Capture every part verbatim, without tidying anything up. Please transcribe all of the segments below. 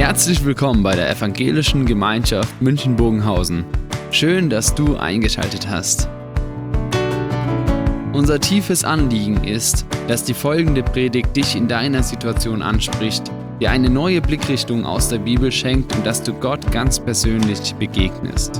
Herzlich willkommen bei der Evangelischen Gemeinschaft München-Bogenhausen. Schön, dass du eingeschaltet hast. Unser tiefes Anliegen ist, dass die folgende Predigt dich in deiner Situation anspricht, dir eine neue Blickrichtung aus der Bibel schenkt und dass du Gott ganz persönlich begegnest.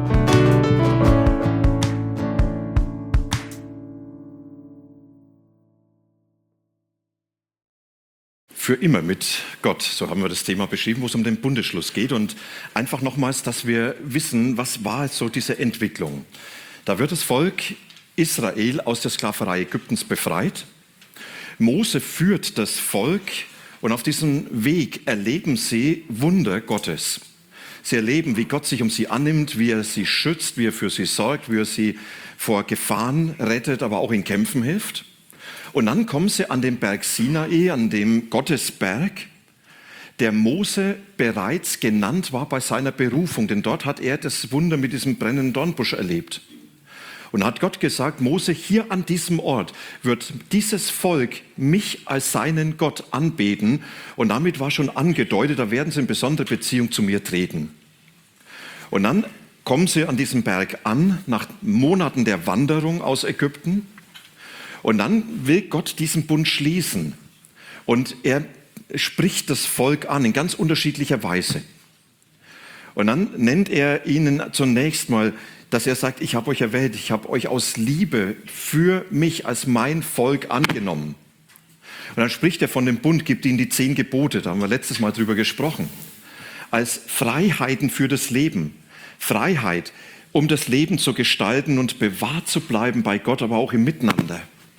Für immer mit Gott, so haben wir das Thema beschrieben, wo es um den Bundesschluss geht. Und einfach nochmals, dass wir wissen, was war so diese Entwicklung. Da wird das Volk Israel aus der Sklaverei Ägyptens befreit. Mose führt das Volk und auf diesem Weg erleben sie Wunder Gottes. Sie erleben, wie Gott sich um sie annimmt, wie er sie schützt, wie er für sie sorgt, wie er sie vor Gefahren rettet, aber auch in Kämpfen hilft. Und dann kommen sie an den Berg Sinai, an dem Gottesberg, der Mose bereits genannt war bei seiner Berufung, denn dort hat er das Wunder mit diesem brennenden Dornbusch erlebt. Und hat Gott gesagt, Mose, hier an diesem Ort wird dieses Volk mich als seinen Gott anbeten. Und damit war schon angedeutet, da werden sie in besondere Beziehung zu mir treten. Und dann kommen sie an diesem Berg an, nach Monaten der Wanderung aus Ägypten. Und dann will Gott diesen Bund schließen und er spricht das Volk an in ganz unterschiedlicher Weise. Und dann nennt er ihnen zunächst mal, dass er sagt, ich habe euch erwählt, ich habe euch aus Liebe für mich als mein Volk angenommen. Und dann spricht er von dem Bund, gibt ihnen die zehn Gebote, da haben wir letztes Mal drüber gesprochen, als Freiheiten für das Leben. Freiheit, um das Leben zu gestalten und bewahrt zu bleiben bei Gott, aber auch im Miteinander.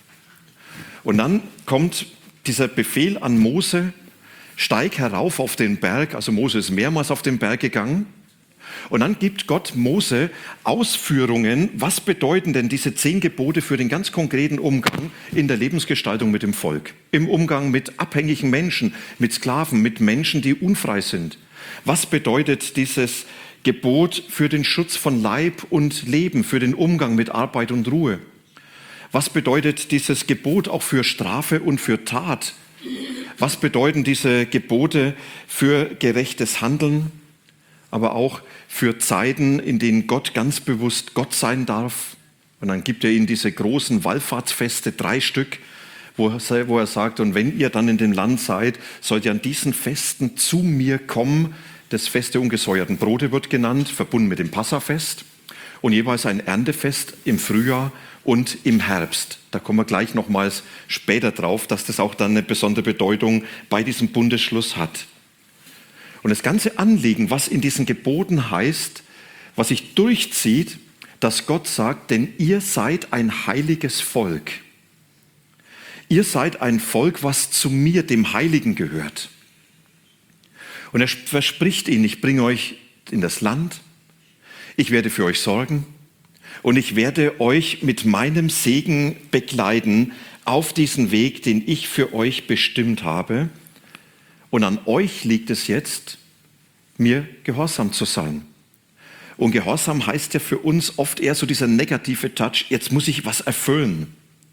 Und dann kommt dieser Befehl an Mose, steig herauf auf den Berg. Also Mose ist mehrmals auf den Berg gegangen. Und dann gibt Gott Mose Ausführungen, was bedeuten denn diese zehn Gebote für den ganz konkreten Umgang in der Lebensgestaltung mit dem Volk. Im Umgang mit abhängigen Menschen, mit Sklaven, mit Menschen, die unfrei sind. Was bedeutet dieses Gebot für den Schutz von Leib und Leben, für den Umgang mit Arbeit und Ruhe? Was bedeutet dieses Gebot auch für Strafe und für Tat? Was bedeuten diese Gebote für gerechtes Handeln, aber auch für Zeiten, in denen Gott ganz bewusst Gott sein darf? Und dann gibt er ihnen diese großen Wallfahrtsfeste, drei Stück, wo er, wo er sagt, und wenn ihr dann in dem Land seid, sollt ihr an diesen Festen zu mir kommen. Das Fest der ungesäuerten Brote wird genannt, verbunden mit dem Passafest. Und jeweils ein Erntefest im Frühjahr und im Herbst. Da kommen wir gleich nochmals später drauf, dass das auch dann eine besondere Bedeutung bei diesem Bundesschluss hat. Und das ganze Anliegen, was in diesen Geboten heißt, was sich durchzieht, dass Gott sagt, denn ihr seid ein heiliges Volk. Ihr seid ein Volk, was zu mir, dem Heiligen, gehört. Und er verspricht ihnen, ich bringe euch in das Land, ich werde für euch sorgen und ich werde euch mit meinem Segen begleiten auf diesen Weg, den ich für euch bestimmt habe. Und an euch liegt es jetzt, mir gehorsam zu sein. Und Gehorsam heißt ja für uns oft eher so dieser negative Touch, jetzt muss ich was erfüllen.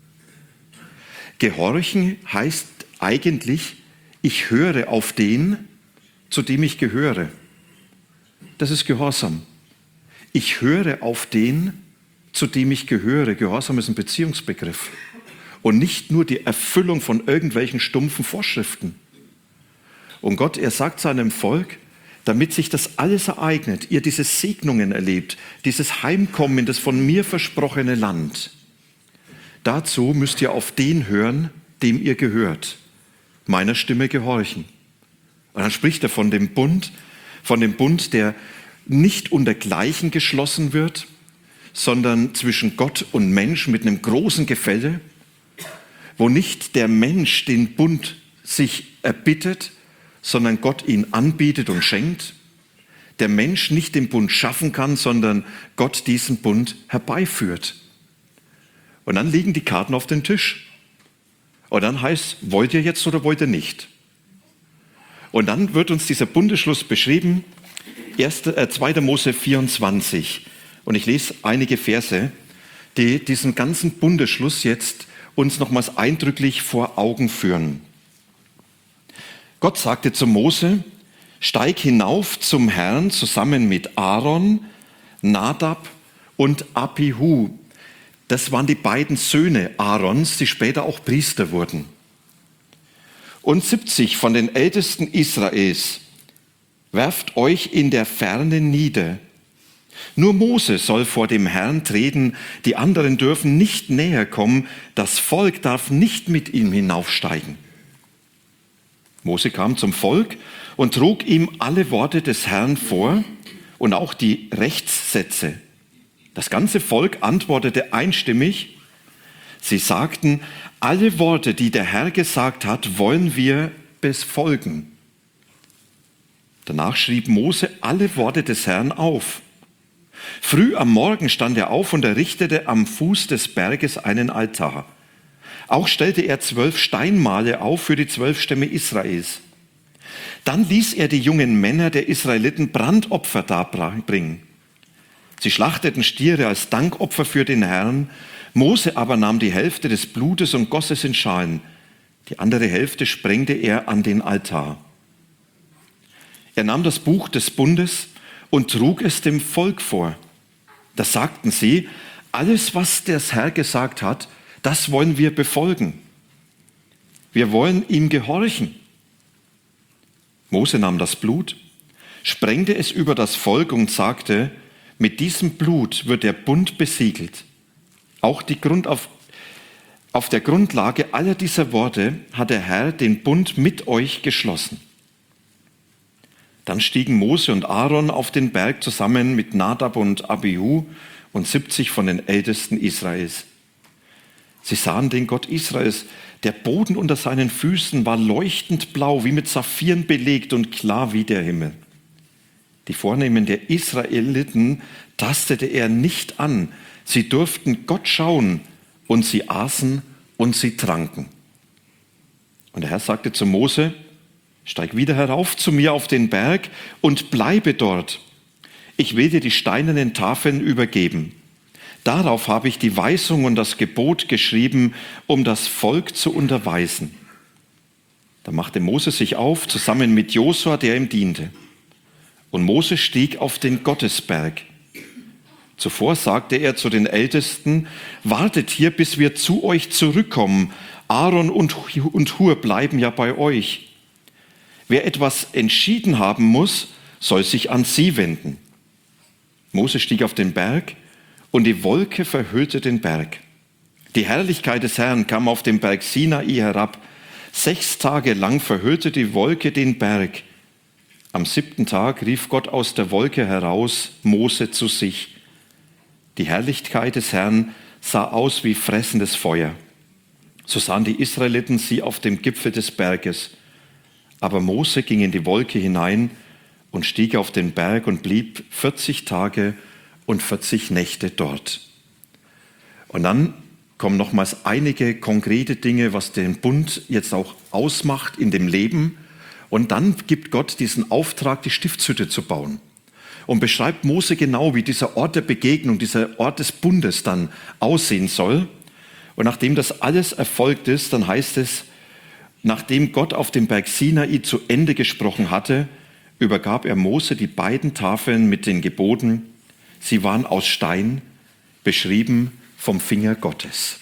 Gehorchen heißt eigentlich, ich höre auf den, zu dem ich gehöre. Das ist Gehorsam. Ich höre auf den, zu dem ich gehöre. Gehorsam ist ein Beziehungsbegriff und nicht nur die Erfüllung von irgendwelchen stumpfen Vorschriften. Und Gott, er sagt seinem Volk, damit sich das alles ereignet, ihr diese Segnungen erlebt, dieses Heimkommen in das von mir versprochene Land, dazu müsst ihr auf den hören, dem ihr gehört, meiner Stimme gehorchen. Und dann spricht er von dem Bund, von dem Bund, der nicht unter Gleichen geschlossen wird, sondern zwischen Gott und Mensch mit einem großen Gefälle, wo nicht der Mensch den Bund sich erbittet, sondern Gott ihn anbietet und schenkt. Der Mensch nicht den Bund schaffen kann, sondern Gott diesen Bund herbeiführt. Und dann liegen die Karten auf dem Tisch. Und dann heißt, wollt ihr jetzt oder wollt ihr nicht? Und dann wird uns dieser Bundesschluss beschrieben, zweiter Mose vierundzwanzig. Und ich lese einige Verse, die diesen ganzen Bundesschluss jetzt uns nochmals eindrücklich vor Augen führen. Gott sagte zu Mose, steig hinauf zum Herrn zusammen mit Aaron, Nadab und Abihu. Das waren die beiden Söhne Aarons, die später auch Priester wurden. Und siebzig von den Ältesten Israels, werft euch in der Ferne nieder. Nur Mose soll vor dem Herrn treten, die anderen dürfen nicht näher kommen, das Volk darf nicht mit ihm hinaufsteigen. Mose kam zum Volk und trug ihm alle Worte des Herrn vor und auch die Rechtssätze. Das ganze Volk antwortete einstimmig. Sie sagten, alle Worte, die der Herr gesagt hat, wollen wir befolgen. Danach schrieb Mose alle Worte des Herrn auf. Früh am Morgen stand er auf und errichtete am Fuß des Berges einen Altar. Auch stellte er zwölf Steinmale auf für die zwölf Stämme Israels. Dann ließ er die jungen Männer der Israeliten Brandopfer darbringen. Sie schlachteten Stiere als Dankopfer für den Herrn. Mose aber nahm die Hälfte des Blutes und goss es in Schalen. Die andere Hälfte sprengte er an den Altar. Er nahm das Buch des Bundes und trug es dem Volk vor. Da sagten sie, alles, was der Herr gesagt hat, das wollen wir befolgen. Wir wollen ihm gehorchen. Mose nahm das Blut, sprengte es über das Volk und sagte, mit diesem Blut wird der Bund besiegelt. Auch die Grund auf, auf der Grundlage aller dieser Worte hat der Herr den Bund mit euch geschlossen. Dann stiegen Mose und Aaron auf den Berg zusammen mit Nadab und Abihu und siebzig von den Ältesten Israels. Sie sahen den Gott Israels. Der Boden unter seinen Füßen war leuchtend blau, wie mit Saphiren belegt und klar wie der Himmel. Die Vornehmen der Israeliten tastete er nicht an. Sie durften Gott schauen und sie aßen und sie tranken. Und der Herr sagte zu Mose, steig wieder herauf zu mir auf den Berg und bleibe dort. Ich will dir die steinernen Tafeln übergeben. Darauf habe ich die Weisung und das Gebot geschrieben, um das Volk zu unterweisen. Da machte Mose sich auf, zusammen mit Josua, der ihm diente. Und Mose stieg auf den Gottesberg. Zuvor sagte er zu den Ältesten, wartet hier, bis wir zu euch zurückkommen. Aaron und Hur bleiben ja bei euch. Wer etwas entschieden haben muss, soll sich an sie wenden. Mose stieg auf den Berg und die Wolke verhüllte den Berg. Die Herrlichkeit des Herrn kam auf den Berg Sinai herab. Sechs Tage lang verhüllte die Wolke den Berg. Am siebten Tag rief Gott aus der Wolke heraus Mose zu sich. Die Herrlichkeit des Herrn sah aus wie fressendes Feuer. So sahen die Israeliten sie auf dem Gipfel des Berges. Aber Mose ging in die Wolke hinein und stieg auf den Berg und blieb vierzig Tage und vierzig Nächte dort. Und dann kommen nochmals einige konkrete Dinge, was den Bund jetzt auch ausmacht in dem Leben. Und dann gibt Gott diesen Auftrag, die Stiftshütte zu bauen. Und beschreibt Mose genau, wie dieser Ort der Begegnung, dieser Ort des Bundes dann aussehen soll. Und nachdem das alles erfolgt ist, dann heißt es, nachdem Gott auf dem Berg Sinai zu Ende gesprochen hatte, übergab er Mose die beiden Tafeln mit den Geboten. Sie waren aus Stein, beschrieben vom Finger Gottes.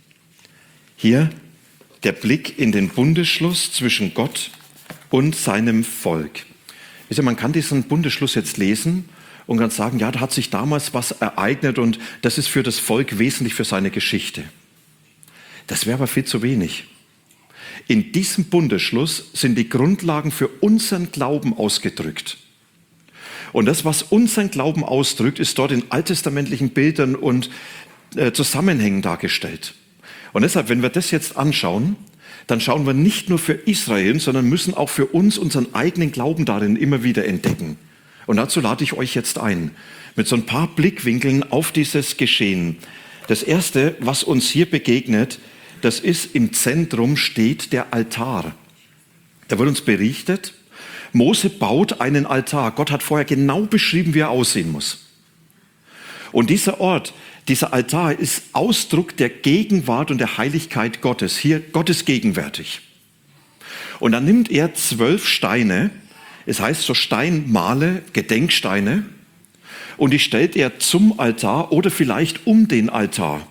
Hier der Blick in den Bundesschluss zwischen Gott und seinem Volk. Man kann diesen Bundesschluss jetzt lesen und kann sagen, ja, da hat sich damals was ereignet und das ist für das Volk wesentlich für seine Geschichte. Das wäre aber viel zu wenig. In diesem Bundesschluss sind die Grundlagen für unseren Glauben ausgedrückt. Und das, was unseren Glauben ausdrückt, ist dort in alttestamentlichen Bildern und äh, Zusammenhängen dargestellt. Und deshalb, wenn wir das jetzt anschauen, dann schauen wir nicht nur für Israel, sondern müssen auch für uns unseren eigenen Glauben darin immer wieder entdecken. Und dazu lade ich euch jetzt ein, mit so ein paar Blickwinkeln auf dieses Geschehen. Das Erste, was uns hier begegnet, das ist, im Zentrum steht der Altar. Da wird uns berichtet, Mose baut einen Altar. Gott hat vorher genau beschrieben, wie er aussehen muss. Und dieser Ort, dieser Altar ist Ausdruck der Gegenwart und der Heiligkeit Gottes. Hier, Gott ist gegenwärtig. Und dann nimmt er zwölf Steine, es heißt so Steinmale, Gedenksteine, und die stellt er zum Altar oder vielleicht um den Altar.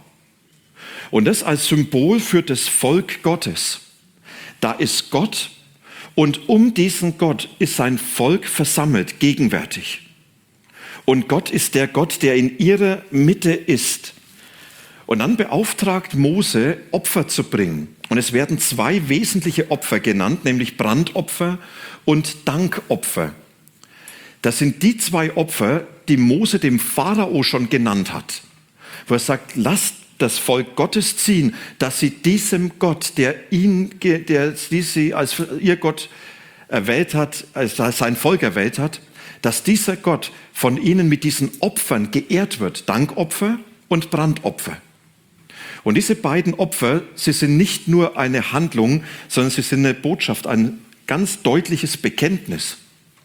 Und das als Symbol für das Volk Gottes. Da ist Gott und um diesen Gott ist sein Volk versammelt, gegenwärtig. Und Gott ist der Gott, der in ihrer Mitte ist. Und dann beauftragt Mose, Opfer zu bringen. Und es werden zwei wesentliche Opfer genannt, nämlich Brandopfer und Dankopfer. Das sind die zwei Opfer, die Mose dem Pharao schon genannt hat. Wo er sagt, lasst das Volk Gottes ziehen, dass sie diesem Gott, der ihn, der sie als ihr Gott erwählt hat, als sein Volk erwählt hat, dass dieser Gott von ihnen mit diesen Opfern geehrt wird. Dankopfer und Brandopfer. Und diese beiden Opfer, sie sind nicht nur eine Handlung, sondern sie sind eine Botschaft, ein ganz deutliches Bekenntnis.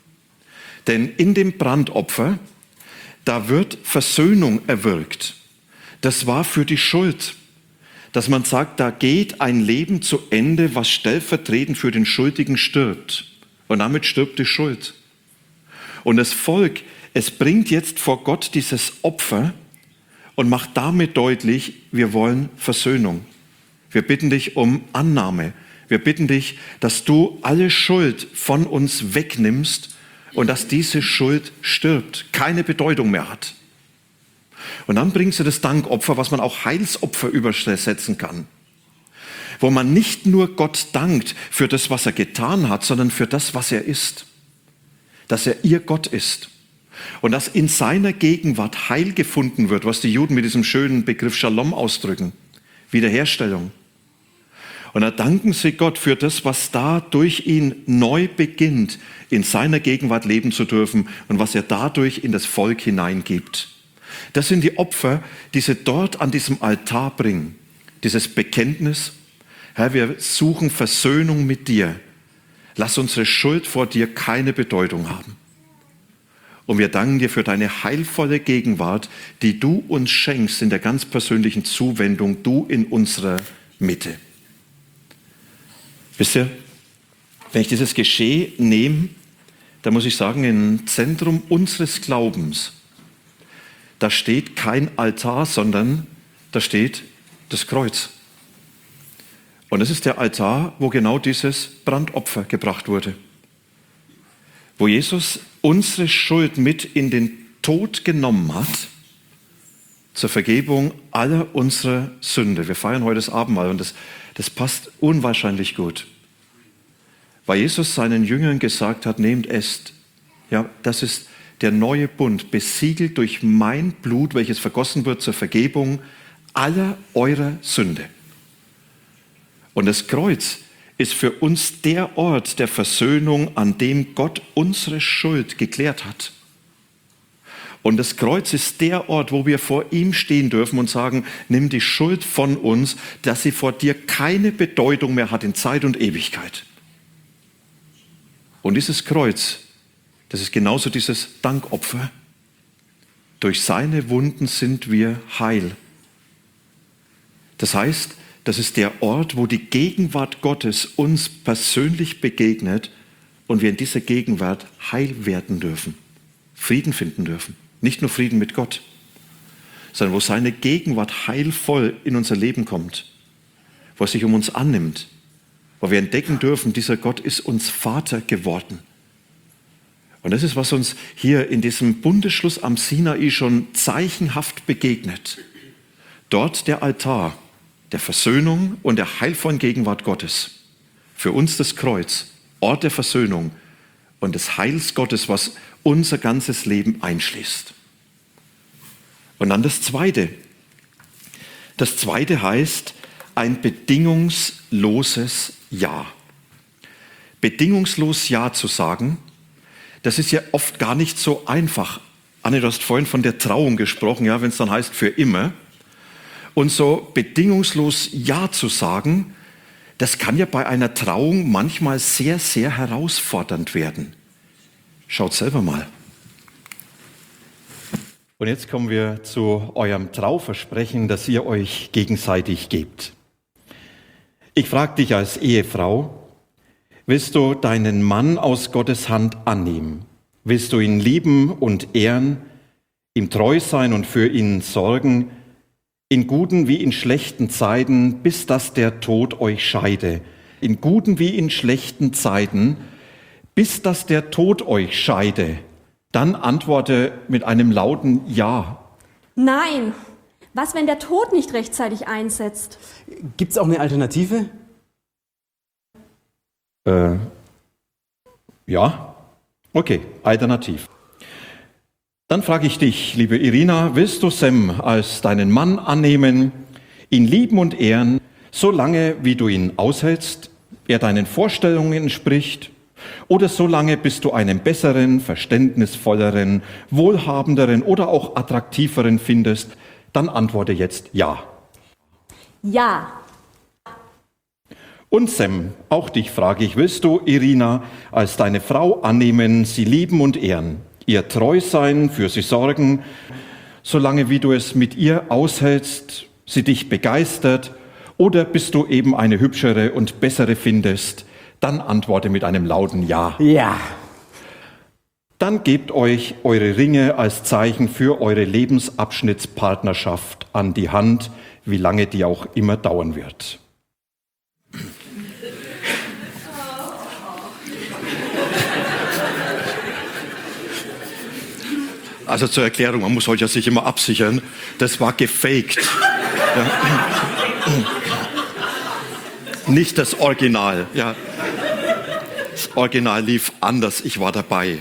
Denn in dem Brandopfer, da wird Versöhnung erwirkt. Das war für die Schuld, dass man sagt, da geht ein Leben zu Ende, was stellvertretend für den Schuldigen stirbt. Und damit stirbt die Schuld. Und das Volk, es bringt jetzt vor Gott dieses Opfer und macht damit deutlich, wir wollen Versöhnung. Wir bitten dich um Annahme. Wir bitten dich, dass du alle Schuld von uns wegnimmst und dass diese Schuld stirbt, keine Bedeutung mehr hat. Und dann bringst du das Dankopfer, was man auch Heilsopfer übersetzen kann. Wo man nicht nur Gott dankt für das, was er getan hat, sondern für das, was er ist. Dass er ihr Gott ist. Und dass in seiner Gegenwart Heil gefunden wird, was die Juden mit diesem schönen Begriff Shalom ausdrücken. Wiederherstellung. Und da danken sie Gott für das, was da durch ihn neu beginnt, in seiner Gegenwart leben zu dürfen und was er dadurch in das Volk hineingibt. Das sind die Opfer, die sie dort an diesem Altar bringen. Dieses Bekenntnis, Herr, wir suchen Versöhnung mit dir. Lass unsere Schuld vor dir keine Bedeutung haben. Und wir danken dir für deine heilvolle Gegenwart, die du uns schenkst in der ganz persönlichen Zuwendung, du in unserer Mitte. Wisst ihr, wenn ich dieses Geschehen nehme, da muss ich sagen, im Zentrum unseres Glaubens, da steht kein Altar, sondern da steht das Kreuz. Und es ist der Altar, wo genau dieses Brandopfer gebracht wurde. Wo Jesus unsere Schuld mit in den Tod genommen hat, zur Vergebung aller unserer Sünde. Wir feiern heute das Abendmahl und das, das passt unwahrscheinlich gut. Weil Jesus seinen Jüngern gesagt hat, nehmt, esst. Ja, das ist der neue Bund, besiegelt durch mein Blut, welches vergossen wird zur Vergebung aller eurer Sünde. Und das Kreuz ist für uns der Ort der Versöhnung, an dem Gott unsere Schuld geklärt hat. Und das Kreuz ist der Ort, wo wir vor ihm stehen dürfen und sagen, nimm die Schuld von uns, dass sie vor dir keine Bedeutung mehr hat in Zeit und Ewigkeit. Und dieses Kreuz, das ist genauso dieses Dankopfer. Durch seine Wunden sind wir heil. Das heißt, das ist der Ort, wo die Gegenwart Gottes uns persönlich begegnet und wir in dieser Gegenwart heil werden dürfen, Frieden finden dürfen. Nicht nur Frieden mit Gott, sondern wo seine Gegenwart heilvoll in unser Leben kommt, wo er sich um uns annimmt, wo wir entdecken dürfen, dieser Gott ist uns Vater geworden. Und das ist, was uns hier in diesem Bundesschluss am Sinai schon zeichenhaft begegnet. Dort der Altar der Versöhnung und der heilvollen Gegenwart Gottes. Für uns das Kreuz, Ort der Versöhnung und des Heils Gottes, was unser ganzes Leben einschließt. Und dann das Zweite. Das Zweite heißt ein bedingungsloses Ja. Bedingungslos Ja zu sagen, das ist ja oft gar nicht so einfach. Anne, du hast vorhin von der Trauung gesprochen, ja, wenn es dann heißt für immer. Und so bedingungslos Ja zu sagen, das kann ja bei einer Trauung manchmal sehr, sehr herausfordernd werden. Schaut selber mal. Und jetzt kommen wir zu eurem Trauversprechen, das ihr euch gegenseitig gebt. Ich frage dich als Ehefrau, Willst du deinen Mann aus Gottes Hand annehmen? Willst du ihn lieben und ehren, ihm treu sein und für ihn sorgen, in guten wie in schlechten Zeiten, bis dass der Tod euch scheide? In guten wie in schlechten Zeiten, bis dass der Tod euch scheide? Dann antworte mit einem lauten Ja. Nein. Was, wenn der Tod nicht rechtzeitig einsetzt? Gibt es auch eine Alternative? Äh, ja, okay, alternativ. Dann frage ich dich, liebe Irina, willst du Sam als deinen Mann annehmen, ihn lieben und ehren, solange wie du ihn aushältst, er deinen Vorstellungen entspricht, oder solange bis du einen besseren, verständnisvolleren, wohlhabenderen oder auch attraktiveren findest? Dann antworte jetzt Ja. Ja. Und Sam, auch dich frage ich, willst du Irina als deine Frau annehmen, sie lieben und ehren, ihr treu sein, für sie sorgen, solange wie du es mit ihr aushältst, sie dich begeistert, oder bis du eben eine hübschere und bessere findest? Dann antworte mit einem lauten Ja. Ja. Dann gebt euch eure Ringe als Zeichen für eure Lebensabschnittspartnerschaft an die Hand, wie lange die auch immer dauern wird. Also zur Erklärung, man muss heute ja sich immer absichern, das war gefaked. Ja. Nicht das Original. Ja. Das Original lief anders, ich war dabei.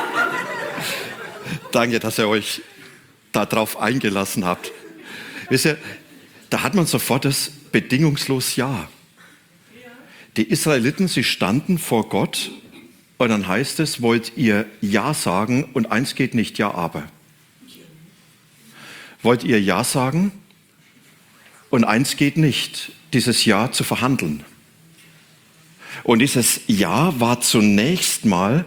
Danke, dass ihr euch darauf eingelassen habt. Wisst ihr, da hat man sofort das bedingungslos Ja. Die Israeliten, sie standen vor Gott und dann heißt es, wollt ihr Ja sagen und eins geht nicht, ja aber. Wollt ihr Ja sagen und eins geht nicht, dieses Ja zu verhandeln. Und dieses Ja war zunächst mal,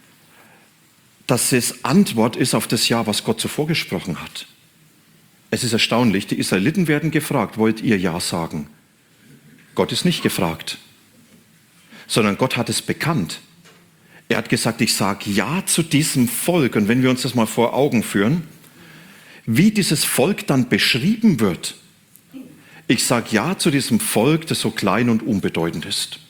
dass es Antwort ist auf das Ja, was Gott zuvor gesprochen hat. Es ist erstaunlich, die Israeliten werden gefragt, wollt ihr Ja sagen? Gott ist nicht gefragt, sondern Gott hat es bekannt. Er hat gesagt, ich sage Ja zu diesem Volk. Und wenn wir uns das mal vor Augen führen, wie dieses Volk dann beschrieben wird. Ich sage Ja zu diesem Volk, das so klein und unbedeutend ist,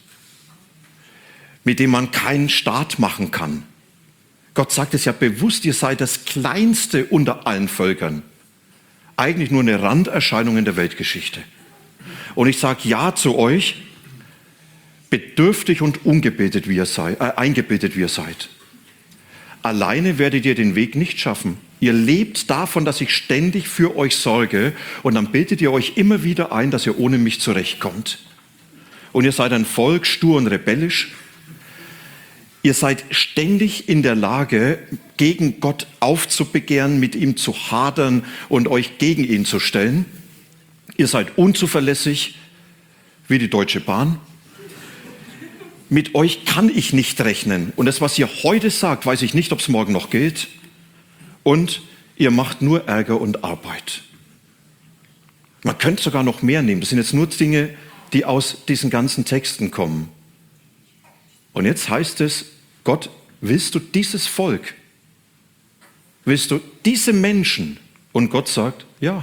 mit dem man keinen Staat machen kann. Gott sagt es ja bewusst, ihr seid das Kleinste unter allen Völkern. Eigentlich nur eine Randerscheinung in der Weltgeschichte. Und ich sage Ja zu euch, bedürftig und ungebetet wie ihr seid, äh, eingebetet wie ihr seid. Alleine werdet ihr den Weg nicht schaffen. Ihr lebt davon, dass ich ständig für euch sorge und dann bildet ihr euch immer wieder ein, dass ihr ohne mich zurechtkommt. Und ihr seid ein Volk, stur und rebellisch. Ihr seid ständig in der Lage, gegen Gott aufzubegehren, mit ihm zu hadern und euch gegen ihn zu stellen. Ihr seid unzuverlässig wie die Deutsche Bahn. Mit euch kann ich nicht rechnen. Und das, was ihr heute sagt, weiß ich nicht, ob es morgen noch gilt. Und ihr macht nur Ärger und Arbeit. Man könnte sogar noch mehr nehmen. Das sind jetzt nur Dinge, die aus diesen ganzen Texten kommen. Und jetzt heißt es, Gott, willst du dieses Volk? Willst du diese Menschen? Und Gott sagt, ja,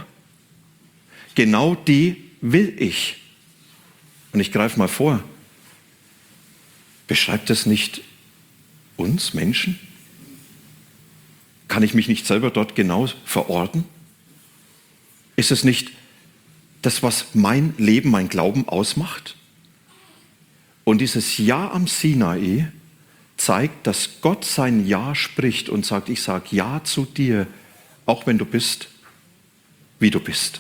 genau die will ich. Und ich greife mal vor. Beschreibt das nicht uns Menschen? Kann ich mich nicht selber dort genau verorten? Ist es nicht das, was mein Leben, mein Glauben ausmacht? Und dieses Ja am Sinai zeigt, dass Gott sein Ja spricht und sagt, ich sage Ja zu dir, auch wenn du bist, wie du bist.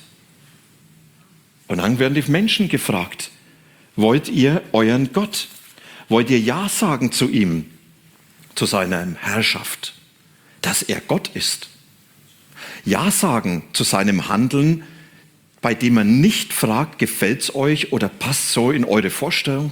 Und dann werden die Menschen gefragt, wollt ihr euren Gott? Wollt ihr Ja sagen zu ihm, zu seiner Herrschaft, dass er Gott ist? Ja sagen zu seinem Handeln, bei dem er nicht fragt, gefällt es euch oder passt so in eure Vorstellung?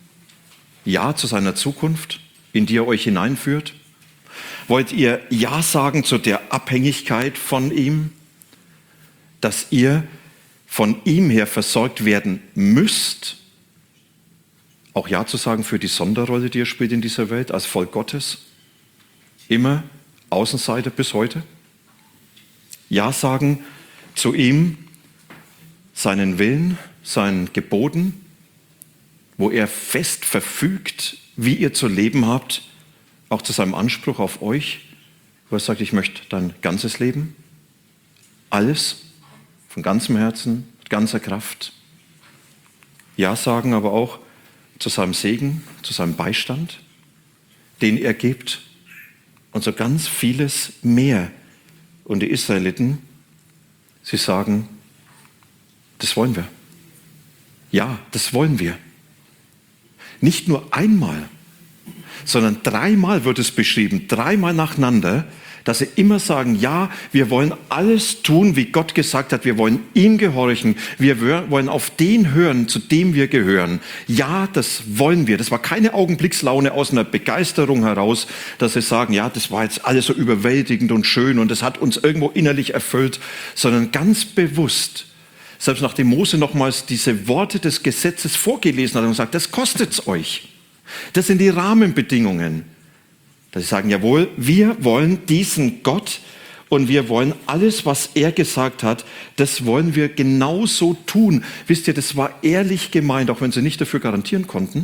Ja zu seiner Zukunft, in die er euch hineinführt? Wollt ihr Ja sagen zu der Abhängigkeit von ihm, dass ihr von ihm her versorgt werden müsst, Auch Ja zu sagen für die Sonderrolle, die ihr spielt in dieser Welt als Volk Gottes? Immer Außenseiter bis heute? Ja sagen zu ihm, seinen Willen, seinen Geboten, wo er fest verfügt, wie ihr zu leben habt, auch zu seinem Anspruch auf euch, wo er sagt, ich möchte dein ganzes Leben, alles, von ganzem Herzen, mit ganzer Kraft. Ja sagen aber auch zu seinem Segen, zu seinem Beistand, den er gibt und so ganz vieles mehr. Und die Israeliten, sie sagen, das wollen wir. Ja, das wollen wir. Nicht nur einmal, sondern dreimal wird es beschrieben, dreimal nacheinander, dass sie immer sagen, ja, wir wollen alles tun, wie Gott gesagt hat, wir wollen ihm gehorchen, wir wollen auf den hören, zu dem wir gehören. Ja, das wollen wir. Das war keine Augenblickslaune aus einer Begeisterung heraus, dass sie sagen, ja, das war jetzt alles so überwältigend und schön und das hat uns irgendwo innerlich erfüllt, sondern ganz bewusst, selbst nachdem Mose nochmals diese Worte des Gesetzes vorgelesen hat und gesagt, das kostet's euch. Das sind die Rahmenbedingungen. Dass sie sagen, jawohl, wir wollen diesen Gott und wir wollen alles, was er gesagt hat, das wollen wir genauso tun. Wisst ihr, das war ehrlich gemeint, auch wenn sie nicht dafür garantieren konnten.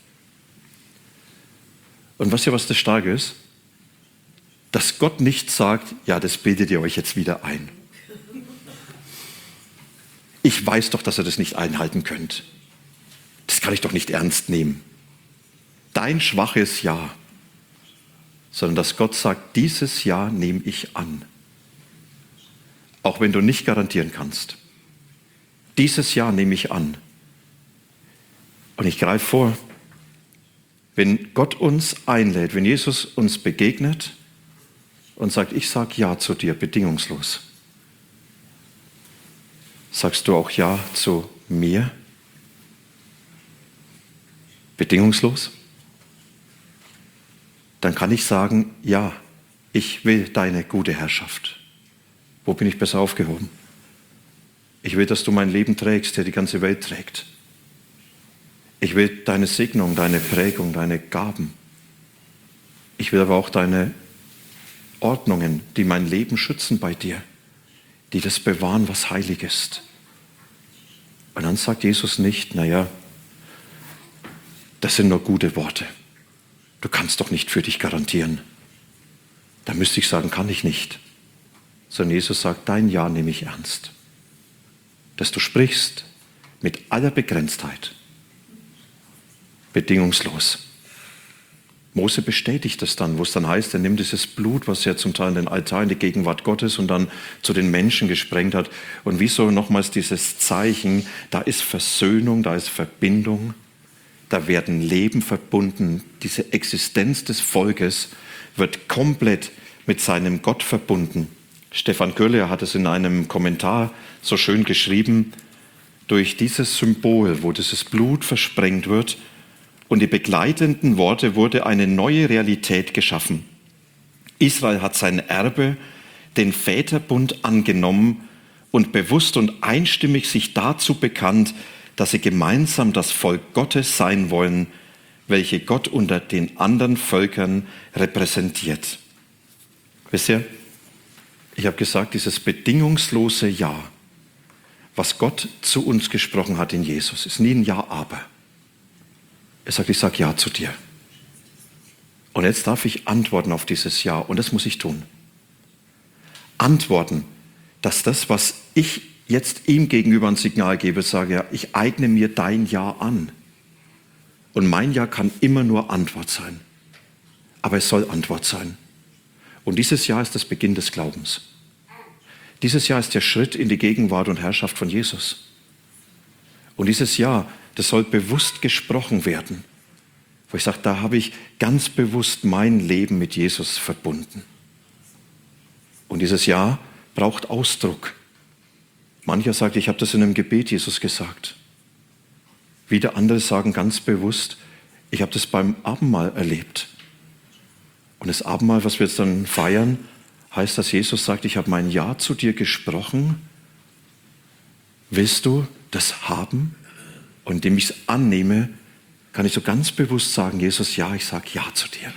Und wisst ihr, was das Starke ist? Dass Gott nicht sagt, ja, das bildet ihr euch jetzt wieder ein. Ich weiß doch, dass ihr das nicht einhalten könnt. Das kann ich doch nicht ernst nehmen. Dein schwaches Ja. Sondern dass Gott sagt, dieses Ja nehme ich an. Auch wenn du nicht garantieren kannst. Dieses Ja nehme ich an. Und ich greife vor, wenn Gott uns einlädt, wenn Jesus uns begegnet und sagt, ich sage Ja zu dir, bedingungslos. Sagst du auch Ja zu mir? Bedingungslos? Dann kann ich sagen, ja, ich will deine gute Herrschaft. Wo bin ich besser aufgehoben? Ich will, dass du mein Leben trägst, der die ganze Welt trägt. Ich will deine Segnung, deine Prägung, deine Gaben. Ich will aber auch deine Ordnungen, die mein Leben schützen bei dir, die das bewahren, was heilig ist. Und dann sagt Jesus nicht, naja, das sind nur gute Worte. Du kannst doch nicht für dich garantieren. Da müsste ich sagen, kann ich nicht. Sondern Jesus sagt, dein Ja nehme ich ernst. Dass du sprichst mit aller Begrenztheit. Bedingungslos. Mose bestätigt das dann, wo es dann heißt, er nimmt dieses Blut, was er zum Teil in den Altar, in die Gegenwart Gottes und dann zu den Menschen gesprengt hat. Und wie so nochmals dieses Zeichen, da ist Versöhnung, da ist Verbindung. Da werden Leben verbunden. Diese Existenz des Volkes wird komplett mit seinem Gott verbunden. Stefan Köhler hat es in einem Kommentar so schön geschrieben, durch dieses Symbol, wo dieses Blut versprengt wird und die begleitenden Worte, wurde eine neue Realität geschaffen. Israel hat sein Erbe, den Väterbund, angenommen und bewusst und einstimmig sich dazu bekannt, dass sie gemeinsam das Volk Gottes sein wollen, welche Gott unter den anderen Völkern repräsentiert. Wisst ihr, ich habe gesagt, dieses bedingungslose Ja, was Gott zu uns gesprochen hat in Jesus, ist nie ein Ja, aber. Er sagt, ich sage Ja zu dir. Und jetzt darf ich antworten auf dieses Ja, und das muss ich tun. Antworten, dass das, was ich jetzt ihm gegenüber ein Signal gebe, sage, ja, ich eigne mir dein Ja an. Und mein Ja kann immer nur Antwort sein. Aber es soll Antwort sein. Und dieses Ja ist das Beginn des Glaubens. Dieses Ja ist der Schritt in die Gegenwart und Herrschaft von Jesus. Und dieses Ja, das soll bewusst gesprochen werden. Wo ich sage, da habe ich ganz bewusst mein Leben mit Jesus verbunden. Und dieses Ja braucht Ausdruck. Mancher sagt, ich habe das in einem Gebet Jesus gesagt. Wieder andere sagen ganz bewusst, ich habe das beim Abendmahl erlebt. Und das Abendmahl, was wir jetzt dann feiern, heißt, dass Jesus sagt, ich habe mein Ja zu dir gesprochen. Willst du das haben? Und indem ich es annehme, kann ich so ganz bewusst sagen, Jesus, ja, ich sage Ja zu dir.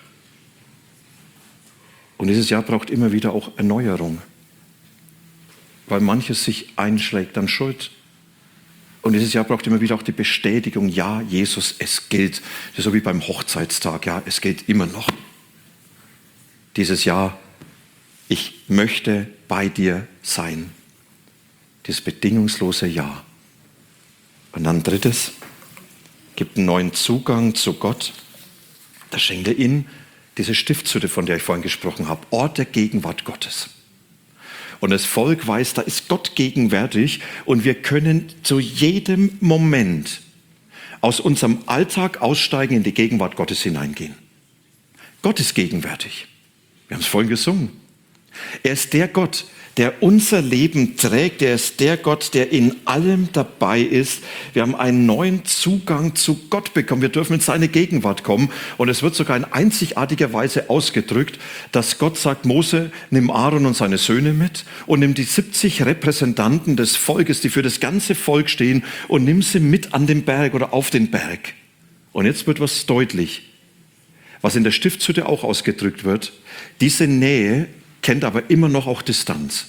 Und dieses Ja braucht immer wieder auch Erneuerung, weil manches sich einschlägt an Schuld. Und dieses Ja braucht immer wieder auch die Bestätigung, ja, Jesus, es gilt. Das ist so wie beim Hochzeitstag, ja, es gilt immer noch. Dieses Ja, ich möchte bei dir sein. Dieses bedingungslose Ja. Und dann drittes, gibt einen neuen Zugang zu Gott. Da schenkt er ihnen diese Stiftshütte, von der ich vorhin gesprochen habe, Ort der Gegenwart Gottes. Und das Volk weiß, da ist Gott gegenwärtig und wir können zu jedem Moment aus unserem Alltag aussteigen, in die Gegenwart Gottes hineingehen. Gott ist gegenwärtig. Wir haben es vorhin gesungen. Er ist der Gott, der unser Leben trägt. Er ist der Gott, der in allem dabei ist. Wir haben einen neuen Zugang zu Gott bekommen. Wir dürfen in seine Gegenwart kommen. Und es wird sogar in einzigartiger Weise ausgedrückt, dass Gott sagt, Mose, nimm Aaron und seine Söhne mit und nimm die siebzig Repräsentanten des Volkes, die für das ganze Volk stehen, und nimm sie mit an den Berg oder auf den Berg. Und jetzt wird was deutlich, was in der Stiftshütte auch ausgedrückt wird. Diese Nähe kennt aber immer noch auch Distanz.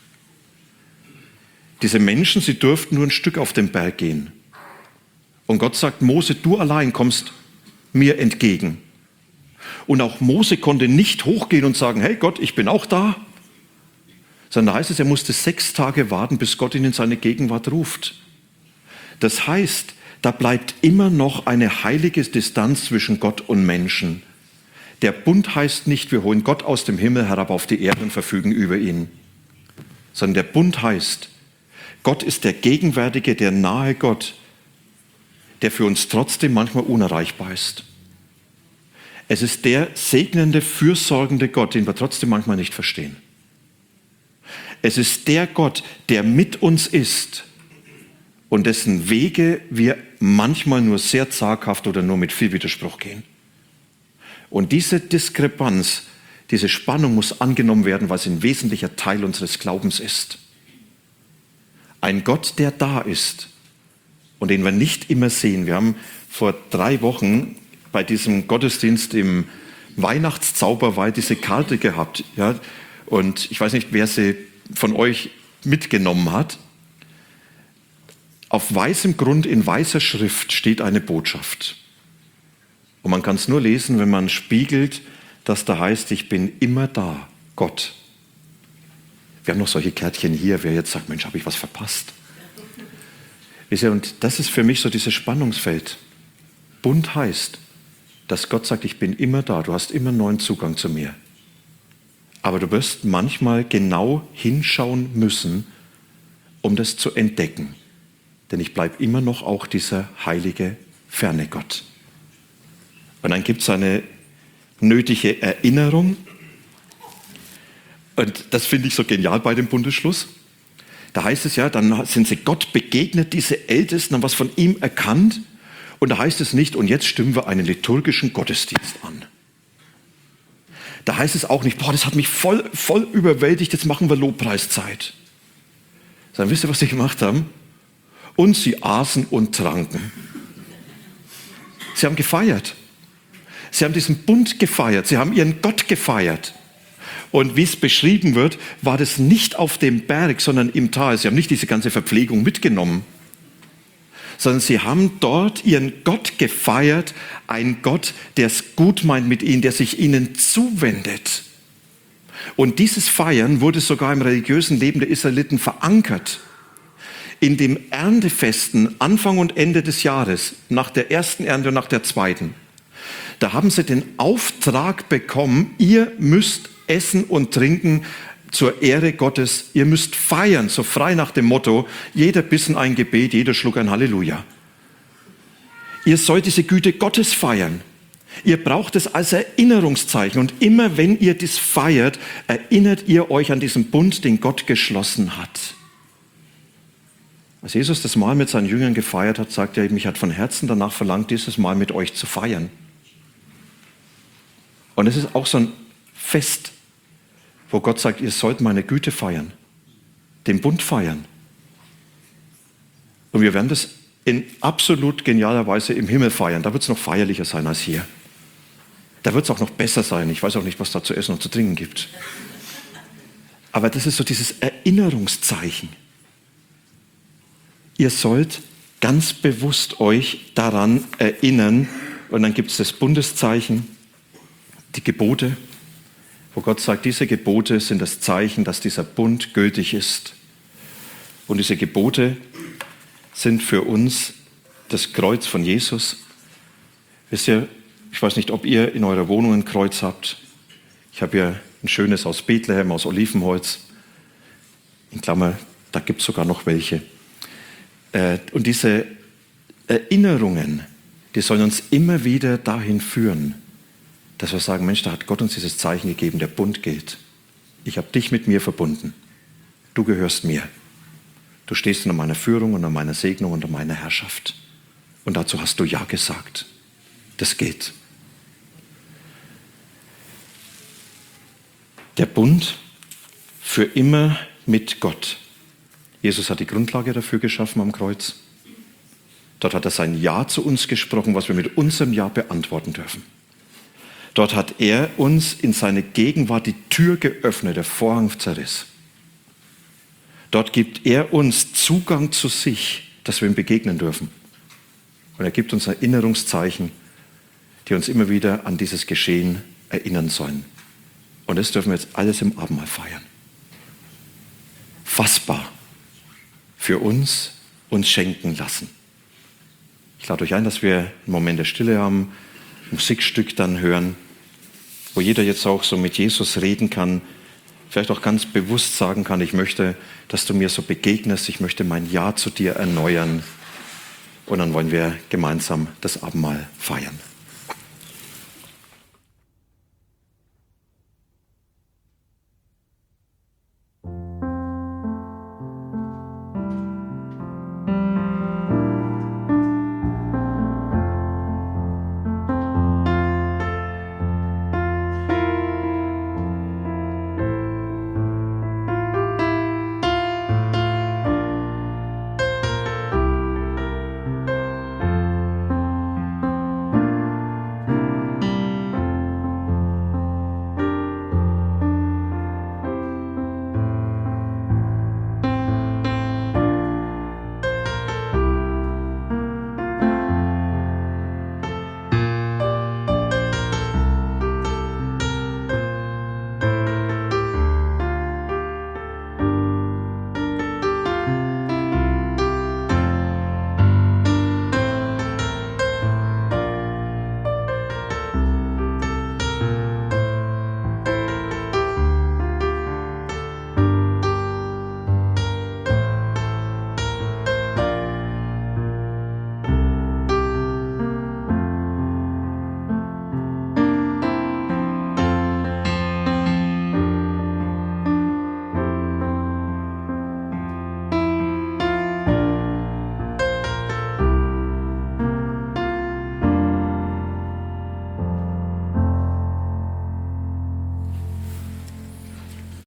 Diese Menschen, sie durften nur ein Stück auf den Berg gehen. Und Gott sagt, Mose, du allein kommst mir entgegen. Und auch Mose konnte nicht hochgehen und sagen, hey Gott, ich bin auch da. Sondern da heißt es, er musste sechs Tage warten, bis Gott ihn in seine Gegenwart ruft. Das heißt, da bleibt immer noch eine heilige Distanz zwischen Gott und Menschen. Der Bund heißt nicht, wir holen Gott aus dem Himmel herab auf die Erde und verfügen über ihn. Sondern der Bund heißt, Gott ist der gegenwärtige, der nahe Gott, der für uns trotzdem manchmal unerreichbar ist. Es ist der segnende, fürsorgende Gott, den wir trotzdem manchmal nicht verstehen. Es ist der Gott, der mit uns ist und dessen Wege wir manchmal nur sehr zaghaft oder nur mit viel Widerspruch gehen. Und diese Diskrepanz, diese Spannung muss angenommen werden, weil es ein wesentlicher Teil unseres Glaubens ist. Ein Gott, der da ist und den wir nicht immer sehen. Wir haben vor drei Wochen bei diesem Gottesdienst im Weihnachtszauberwald diese Karte gehabt. Ja? Und ich weiß nicht, wer sie von euch mitgenommen hat. Auf weißem Grund in weißer Schrift steht eine Botschaft. Und man kann es nur lesen, wenn man spiegelt, dass da heißt, ich bin immer da, Gott. Wir haben noch solche Kärtchen hier, wer jetzt sagt, Mensch, habe ich was verpasst? Und das ist für mich so dieses Spannungsfeld. Bund heißt, dass Gott sagt, ich bin immer da, du hast immer neuen Zugang zu mir. Aber du wirst manchmal genau hinschauen müssen, um das zu entdecken. Denn ich bleibe immer noch auch dieser heilige, ferne Gott. Und dann gibt es eine nötige Erinnerung. Und das finde ich so genial bei dem Bundesschluss. Da heißt es ja, dann sind sie Gott begegnet, diese Ältesten, haben was von ihm erkannt. Und da heißt es nicht, und jetzt stimmen wir einen liturgischen Gottesdienst an. Da heißt es auch nicht, boah, das hat mich voll, voll überwältigt, jetzt machen wir Lobpreiszeit. Sondern wisst ihr, was sie gemacht haben? Und sie aßen und tranken. Sie haben gefeiert. Sie haben diesen Bund gefeiert. Sie haben ihren Gott gefeiert. Und wie es beschrieben wird, war das nicht auf dem Berg, sondern im Tal. Sie haben nicht diese ganze Verpflegung mitgenommen, sondern sie haben dort ihren Gott gefeiert. Ein Gott, der es gut meint mit ihnen, der sich ihnen zuwendet. Und dieses Feiern wurde sogar im religiösen Leben der Israeliten verankert. In dem Erntefesten, Anfang und Ende des Jahres, nach der ersten Ernte und nach der zweiten, da haben sie den Auftrag bekommen, ihr müsst essen und trinken zur Ehre Gottes. Ihr müsst feiern, so frei nach dem Motto, jeder Bissen ein Gebet, jeder Schluck ein Halleluja. Ihr sollt diese Güte Gottes feiern. Ihr braucht es als Erinnerungszeichen. Und immer wenn ihr dies feiert, erinnert ihr euch an diesen Bund, den Gott geschlossen hat. Als Jesus das Mahl mit seinen Jüngern gefeiert hat, sagt er, mich hat von Herzen danach verlangt, dieses Mahl mit euch zu feiern. Und es ist auch so ein Fest, wo Gott sagt, ihr sollt meine Güte feiern, den Bund feiern. Und wir werden das in absolut genialer Weise im Himmel feiern. Da wird es noch feierlicher sein als hier. Da wird es auch noch besser sein. Ich weiß auch nicht, was da zu essen und zu trinken gibt. Aber das ist so dieses Erinnerungszeichen. Ihr sollt ganz bewusst euch daran erinnern. Und dann gibt es das Bundeszeichen, die Gebote, wo Gott sagt, diese Gebote sind das Zeichen, dass dieser Bund gültig ist. Und diese Gebote sind für uns das Kreuz von Jesus. Wisst ihr, ich weiß nicht, ob ihr in eurer Wohnung ein Kreuz habt. Ich habe hier ein schönes aus Bethlehem, aus Olivenholz. In Klammer, da gibt es sogar noch welche. Und diese Erinnerungen, die sollen uns immer wieder dahin führen, dass wir sagen, Mensch, da hat Gott uns dieses Zeichen gegeben, der Bund gilt. Ich habe dich mit mir verbunden. Du gehörst mir. Du stehst unter meiner Führung, unter meiner Segnung, unter meiner Herrschaft. Und dazu hast du Ja gesagt. Das geht. Der Bund für immer mit Gott. Jesus hat die Grundlage dafür geschaffen am Kreuz. Dort hat er sein Ja zu uns gesprochen, was wir mit unserem Ja beantworten dürfen. Dort hat er uns in seine Gegenwart die Tür geöffnet, der Vorhang zerriss. Dort gibt er uns Zugang zu sich, dass wir ihm begegnen dürfen. Und er gibt uns Erinnerungszeichen, die uns immer wieder an dieses Geschehen erinnern sollen. Und das dürfen wir jetzt alles im Abendmahl feiern. Fassbar für uns uns schenken lassen. Ich lade euch ein, dass wir einen Moment der Stille haben, ein Musikstück dann hören, wo jeder jetzt auch so mit Jesus reden kann, vielleicht auch ganz bewusst sagen kann, ich möchte, dass du mir so begegnest, ich möchte mein Ja zu dir erneuern. Und dann wollen wir gemeinsam das Abendmahl feiern.